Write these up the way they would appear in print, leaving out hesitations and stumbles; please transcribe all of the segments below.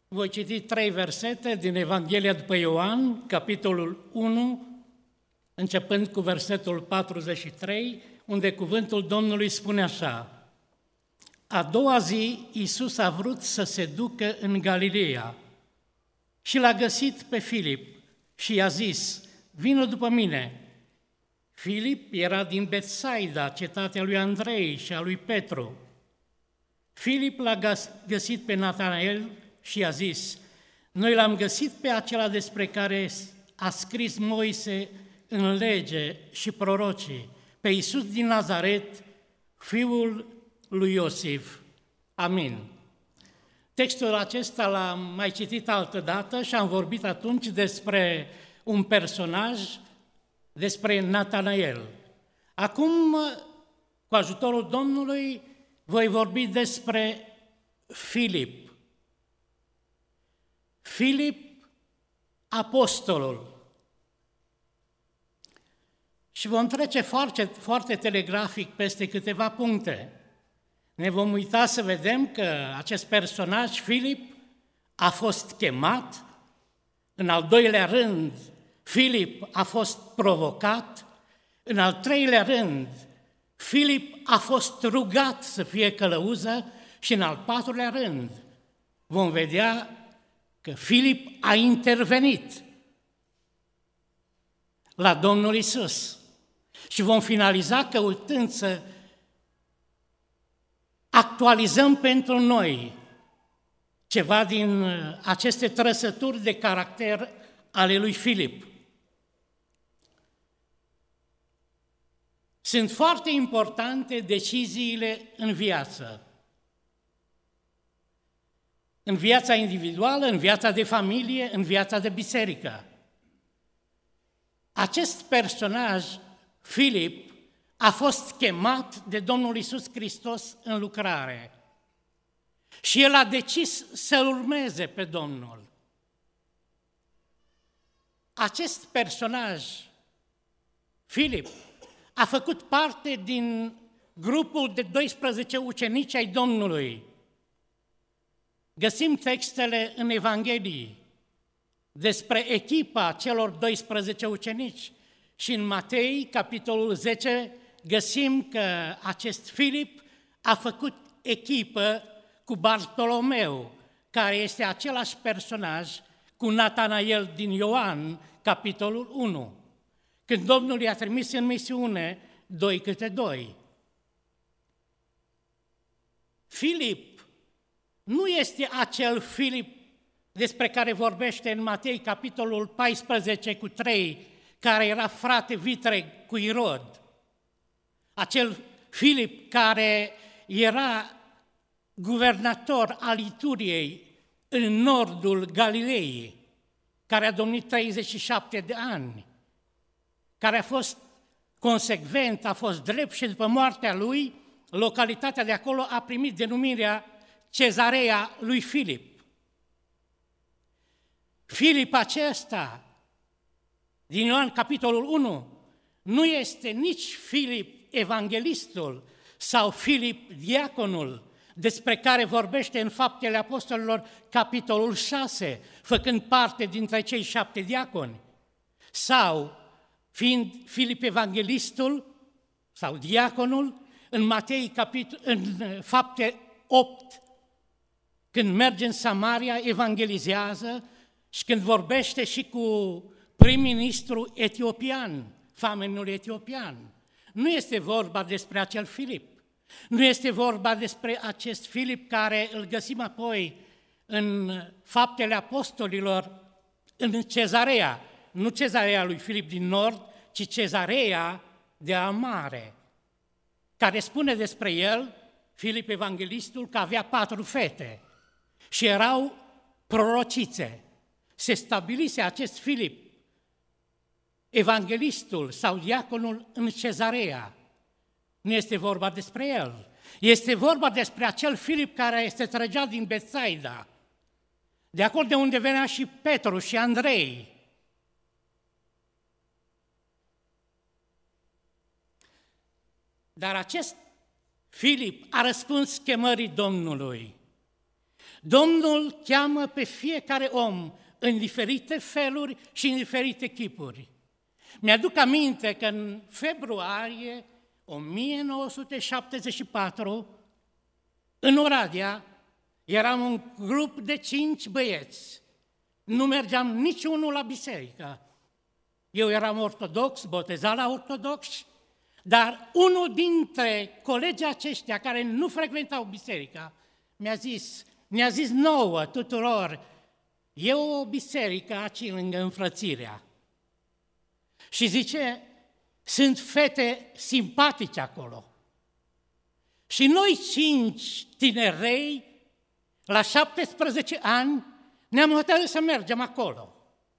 Voi citi 3 versete din Evanghelia după Ioan, capitolul 1, începând cu versetul 43, unde cuvântul Domnului spune așa: A doua zi, Iisus a vrut să se ducă în Galileea și l-a găsit pe Filip și i-a zis: Vină după mine. Filip era din Betsaida, cetatea lui Andrei și a lui Petru. Filip l-a găsit pe Natanael și i-a zis: Noi l-am găsit pe acela despre care a scris Moise în lege și prorocii, pe Iisus din Nazaret, fiul lui Iosif. Amin. Textul acesta l-am mai citit altădată și am vorbit atunci despre un personaj, despre Natanael. Acum, cu ajutorul Domnului, voi vorbi despre Filip. Filip, apostolul. Și vom trece foarte telegrafic peste câteva puncte. Ne vom uita să vedem că acest personaj, Filip, a fost chemat. În al doilea rând, Filip a fost provocat. În al treilea rând, Filip a fost rugat să fie călăuză. Și în al patrulea rând, vom vedea că Filip a intervenit la Domnul Iisus. Și vom finaliza căutând să actualizăm pentru noi ceva din aceste trăsături de caracter ale lui Filip. Sunt foarte importante deciziile în viață. În viața individuală, în viața de familie, în viața de biserică. Acest personaj, Filip, a fost chemat de Domnul Iisus Hristos în lucrare și el a decis să-L urmeze pe Domnul. Acest personaj, Filip, a făcut parte din grupul de 12 ucenici ai Domnului. Găsim textele în Evanghelii despre echipa celor 12 ucenici și în Matei, capitolul 10, găsim că acest Filip a făcut echipă cu Bartolomeu, care este același personaj cu Natanael din Ioan, capitolul 1, când Domnul i-a trimis în misiune 2 câte 2. Filip nu este acel Filip despre care vorbește în Matei, capitolul 14 cu 3, care era frate vitreg cu Irod. Acel Filip care era guvernator al Ituriei în nordul Galilei, care a domnit 37 de ani, care a fost consecvent, a fost drept și după moartea lui, localitatea de acolo a primit denumirea Cezarea lui Filip. Filip acesta, din Ioan capitolul 1, nu este nici Filip evanghelistul sau Filip diaconul, despre care vorbește în Faptele Apostolilor capitolul 6, făcând parte dintre cei 7 diaconi, sau fiind Filip evanghelistul sau diaconul în Matei în Fapte 8, când merge în Samaria, evangelizează și când vorbește și cu prim-ministru etiopian, famenul etiopian. Nu este vorba despre acel Filip. Nu este vorba despre acest Filip care îl găsim apoi în Faptele Apostolilor, în Cezarea. Nu Cezarea lui Filip din Nord, ci Cezarea de Amare, care spune despre el, Filip evanghelistul, că avea 4 fete și erau prorocițe. Se stabilise acest Filip, evanghelistul sau diaconul, în Cezarea. Nu este vorba despre el. Este vorba despre acel Filip care se trăgea din Betsaida, de acolo de unde venea și Petru și Andrei. Dar acest Filip a răspuns chemării Domnului. Domnul cheamă pe fiecare om în diferite feluri și în diferite chipuri. Mi-aduc aminte că în februarie 1974, în Oradea, eram un grup de 5 băieți. Nu mergeam niciunul la biserică. Eu eram ortodox, botezat la ortodoxi, dar unul dintre colegii aceștia care nu frecventau biserica ne-a zis nouă tuturor, e o biserică aici lângă Înfrățirea. Și zice, sunt fete simpatice acolo. Și noi 5 tinerei, la 17 ani, ne-am hotărât să mergem acolo.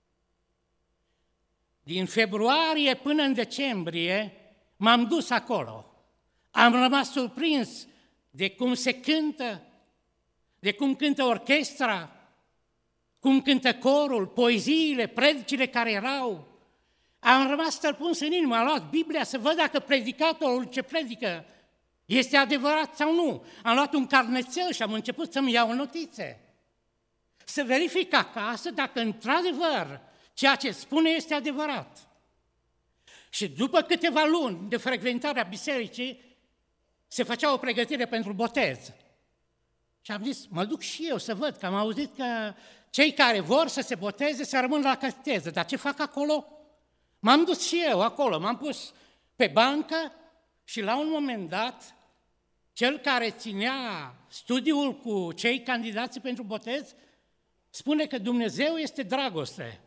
Din februarie până în decembrie m-am dus acolo. Am rămas surprins de cum se cântă, de cum cântă orchestra, cum cântă corul, poeziile, predicile care erau. Am rămas stălpuns în inimă, am luat Biblia să văd dacă predicatorul ce predică este adevărat sau nu. Am luat un carnețel și am început să-mi iau notițe. Să verific acasă dacă într-adevăr ceea ce spune este adevărat. Și după câteva luni de frecventare a bisericii, se făcea o pregătire pentru botez. Și am zis, mă duc și eu să văd, că am auzit că cei care vor să se boteze să rămân la catedră. Dar ce fac acolo? M-am dus și eu acolo, m-am pus pe bancă și la un moment dat, cel care ținea studiul cu cei candidați pentru botez spune că Dumnezeu este dragoste.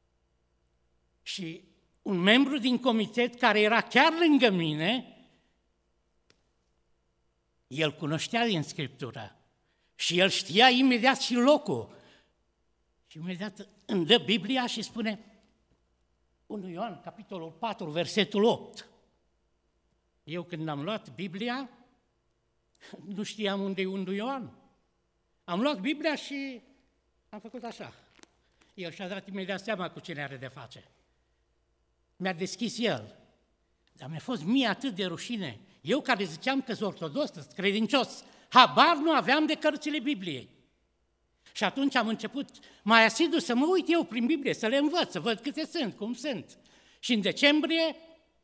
Și un membru din comitet care era chiar lângă mine, el cunoștea din Scriptură și el știa imediat și locul. Și imediat îmi dă Biblia și spune 1 Ioan, capitolul 4, versetul 8. Eu când am luat Biblia, nu știam unde e 1 Ioan. Am luat Biblia și am făcut așa. El și-a dat imediat seama cu cine are de face. Mi-a deschis el. Dar mi-a fost mie atât de rușine. Eu care ziceam că sunt ortodox, sunt credincios, habar nu aveam de cărțile Bibliei. Și atunci am început mai asidu să mă uit eu prin Biblie, să le învăț, să văd câte sunt, cum sunt. Și în decembrie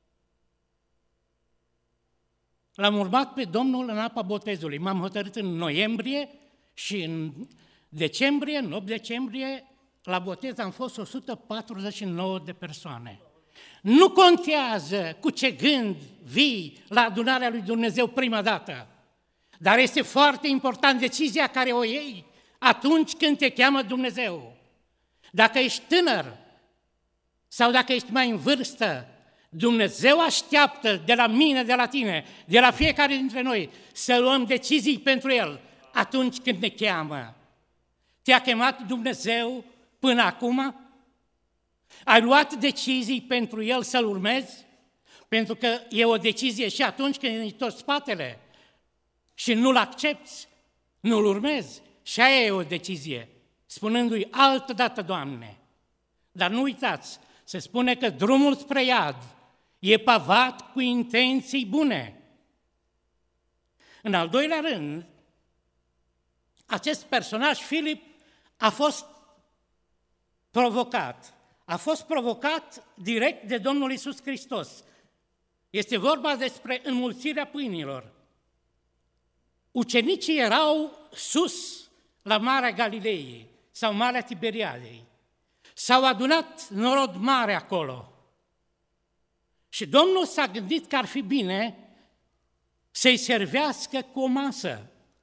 l-am urmat pe Domnul în apa botezului. M-am hotărât în noiembrie și în decembrie, în 8 decembrie, la botez am fost 149 de persoane. Nu contează cu ce gând vii la adunarea lui Dumnezeu prima dată, dar este foarte important decizia care o iei atunci când te cheamă Dumnezeu. Dacă ești tânăr sau dacă ești mai în vârstă, Dumnezeu așteaptă de la mine, de la tine, de la fiecare dintre noi să luăm decizii pentru El atunci când ne cheamă. Te-a chemat Dumnezeu până acum? Ai luat decizii pentru El să-L urmezi? Pentru că e o decizie și atunci când îi întorci spatele și nu-L accepti, nu-L urmezi. Și aia e o decizie, spunându-i altădată, Doamne. Dar nu uitați, se spune că drumul spre iad e pavat cu intenții bune. În al doilea rând, acest personaj, Filip, a fost provocat. A fost provocat direct de Domnul Iisus Hristos. Este vorba despre înmulțirea pâinilor. Ucenicii erau sus la Marea Galilei sau Marea Tiberiadei. S-au adunat norod mare acolo. Și Domnul s-a gândit că ar fi bine să-i servească cu o masă.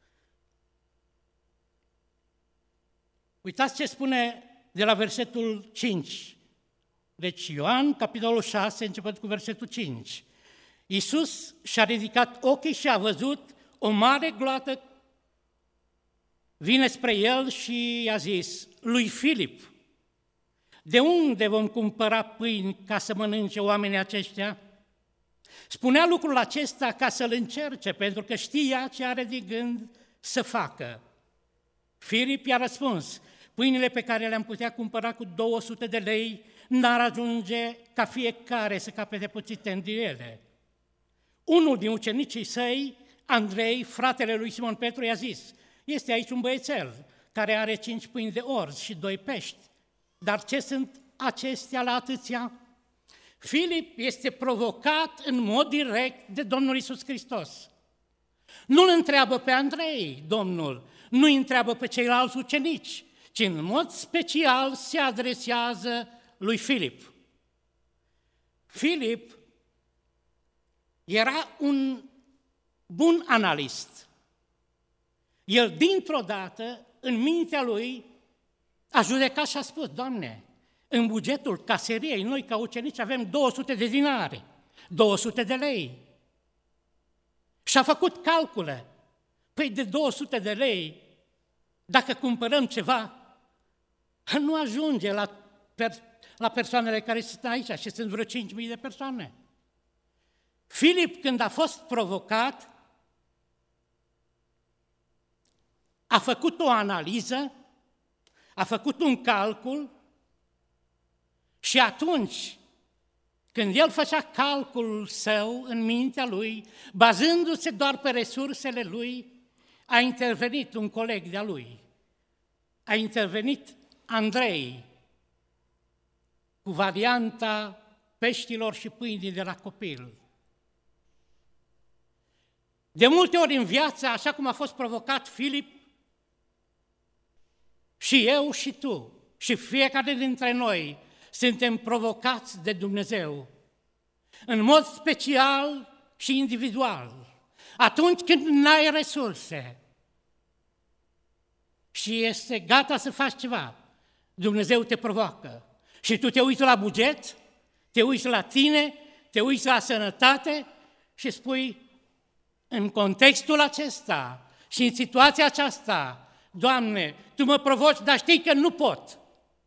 Uitați ce spune de la versetul 5. Deci Ioan, capitolul 6, începând cu versetul 5. Iisus și-a ridicat ochii și a văzut o mare gloată vine spre el și i-a zis lui Filip, de unde vom cumpăra pâini ca să mănânce oamenii aceștia? Spunea lucrul acesta ca să-l încerce, pentru că știa ce are de gând să facă. Filip i-a răspuns, pâinile pe care le-am putea cumpăra cu 200 de lei n-ar ajunge ca fiecare să capete puțite din ele. Unul din ucenicii săi, Andrei, fratele lui Simon Petru, i-a zis, este aici un băiețel, care are 5 pâini de orz și 2 pești. Dar ce sunt acestea la atâția? Filip este provocat în mod direct de Domnul Iisus Hristos. Nu-l întreabă pe Andrei, Domnul, nu-i întreabă pe ceilalți ucenici, ci în mod special se adresează lui Filip. Filip era un bun analist. El, dintr-o dată, în mintea lui, a judecat și a spus: Doamne, în bugetul caseriei, noi ca ucenici avem 200 de dinari, 200 de lei. Și a făcut calcule. Păi de 200 de lei, dacă cumpărăm ceva, nu ajunge la persoanele care sunt aici și sunt vreo 5.000 de persoane. Filip, când a fost provocat, a făcut o analiză, a făcut un calcul și atunci, când el făcea calculul său în mintea lui, bazându-se doar pe resursele lui, a intervenit un coleg de-a lui. A intervenit Andrei cu varianta peștilor și pâinii de la copil. De multe ori în viață, așa cum a fost provocat Filip, și eu și tu, și fiecare dintre noi, suntem provocați de Dumnezeu, în mod special și individual. Atunci când n-ai resurse și este gata să faci ceva, Dumnezeu te provoacă. Și tu te uiți la buget, te uiți la tine, te uiți la sănătate și spui: în contextul acesta și în situația aceasta, Doamne, Tu mă provoci, dar știi că nu pot.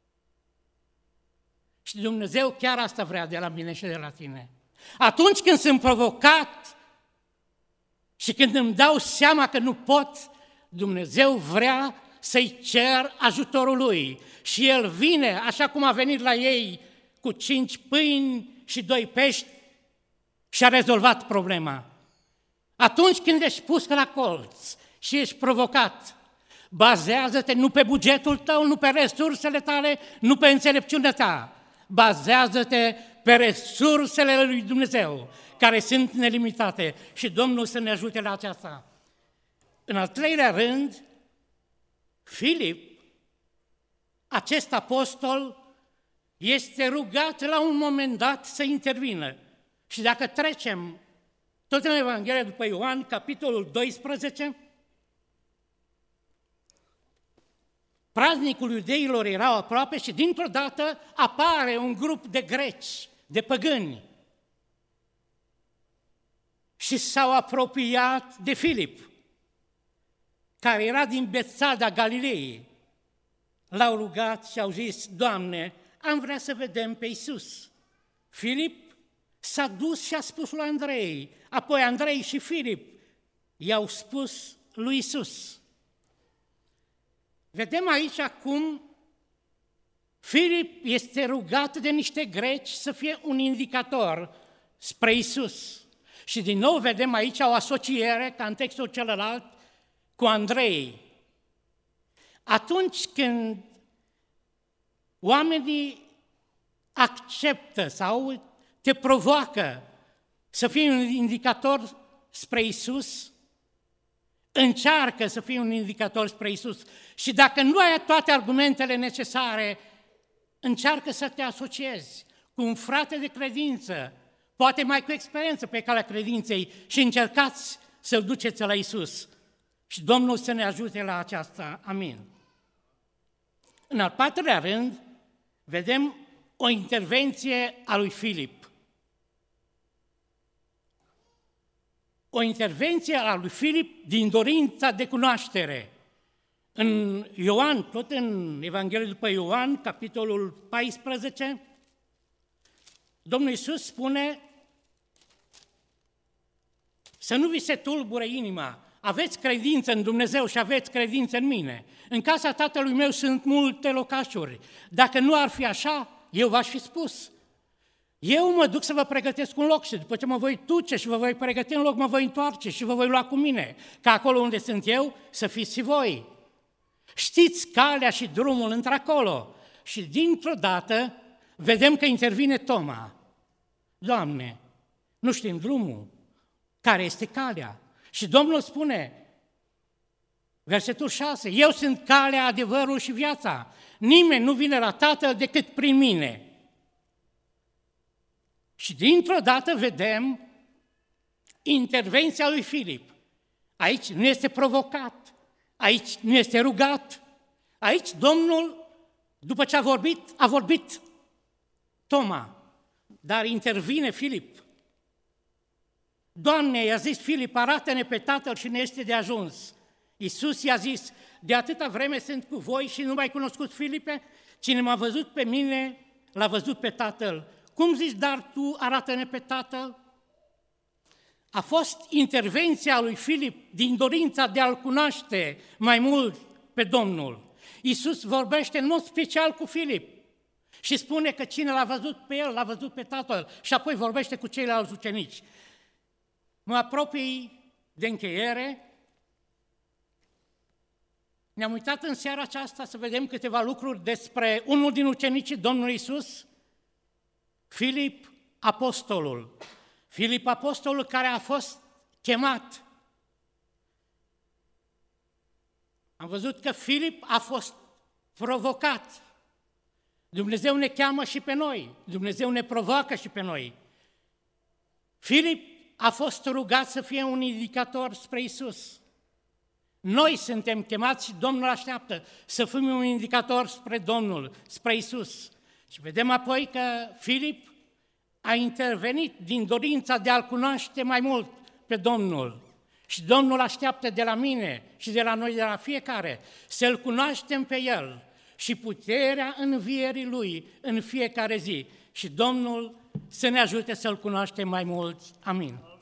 Și Dumnezeu chiar asta vrea de la mine și de la tine. Atunci când sunt provocat și când îmi dau seama că nu pot, Dumnezeu vrea să-i cer ajutorul Lui. Și El vine, așa cum a venit la ei, cu 5 pâini și 2 pești și a rezolvat problema. Atunci când ești pus la colț și ești provocat, bazează-te nu pe bugetul tău, nu pe resursele tale, nu pe înțelepciunea ta. Bazează-te pe resursele lui Dumnezeu, care sunt nelimitate, și Domnul să ne ajute la aceasta. În al treilea rând, Filip, acest apostol, este rugat la un moment dat să intervină. Și dacă trecem tot în Evanghelia după Ioan, capitolul 12, praznicul iudeilor erau aproape și dintr-o dată apare un grup de greci, de păgâni, și s-au apropiat de Filip, care era din Betsaida Galilei. L-au rugat și au zis: Doamne, am vrea să vedem pe Iisus. Filip s-a dus și a spus lui Andrei, apoi Andrei și Filip i-au spus lui Iisus. Vedem aici cum Filip este rugat de niște greci să fie un indicator spre Iisus. Și din nou vedem aici o asociere, ca în textul celălalt, cu Andrei. Atunci când oamenii acceptă sau te provoacă să fii un indicator spre Iisus, încearcă să fii un indicator spre Iisus. Și dacă nu ai toate argumentele necesare, încearcă să te asociezi cu un frate de credință, poate mai cu experiență pe calea credinței, și încercați să-L duceți la Iisus. Și Domnul să ne ajute la aceasta. Amin. În al patrulea rând, vedem o intervenție a lui Filip. O intervenție a lui Filip din dorința de cunoaștere. În Ioan, tot în Evanghelia după Ioan, capitolul 14, Domnul Iisus spune: să nu vi se tulbure inima, aveți credință în Dumnezeu și aveți credință în mine. În casa Tatălui meu sunt multe locașuri. Dacă nu ar fi așa, eu v-aș fi spus. Eu mă duc să vă pregătesc un loc și după ce mă voi duce și vă voi pregăti un loc, mă voi întoarce și vă voi lua cu mine, ca acolo unde sunt eu să fiți și voi. știți calea și drumul într-acolo. Și dintr-o dată vedem că intervine Toma. Doamne, nu știm drumul, care este calea? Și Domnul spune, versetul 6, eu sunt calea, adevărul și viața. Nimeni nu vine la Tatăl decât prin mine. Și dintr-o dată vedem intervenția lui Filip. Aici nu este provocat, aici nu este rugat, aici Domnul, după ce a vorbit Toma, dar intervine Filip. Doamne, i-a zis Filip, arată-ne pe Tatăl și ne este de ajuns. Iisus i-a zis, de atâta vreme sunt cu voi și nu m-ai cunoscut, Filipe? Cine m-a văzut pe mine, l-a văzut pe Tatăl. Cum zici, dar tu arată-ne pe Tatăl? A fost intervenția lui Filip din dorința de a-L cunoaște mai mult pe Domnul. Iisus vorbește în mod special cu Filip și spune că cine l-a văzut pe el, l-a văzut pe Tatăl și apoi vorbește cu ceilalți ucenici. Mă apropii de încheiere. Ne-am uitat în seara aceasta să vedem câteva lucruri despre unul din ucenicii Domnului Iisus, Filip apostolul. Filip apostolul care a fost chemat. Am văzut că Filip a fost provocat. Dumnezeu ne cheamă și pe noi, Dumnezeu ne provoacă și pe noi. Filip a fost rugat să fie un indicator spre Iisus. Noi suntem chemați și Domnul așteaptă să fim un indicator spre Domnul, spre Iisus. Și vedem apoi că Filip a intervenit din dorința de a-L cunoaște mai mult pe Domnul. Și Domnul așteaptă de la mine și de la noi, de la fiecare, să-L cunoaștem pe El și puterea învierii Lui în fiecare zi. Și Domnul să ne ajute să-L cunoaștem mai mult. Amin.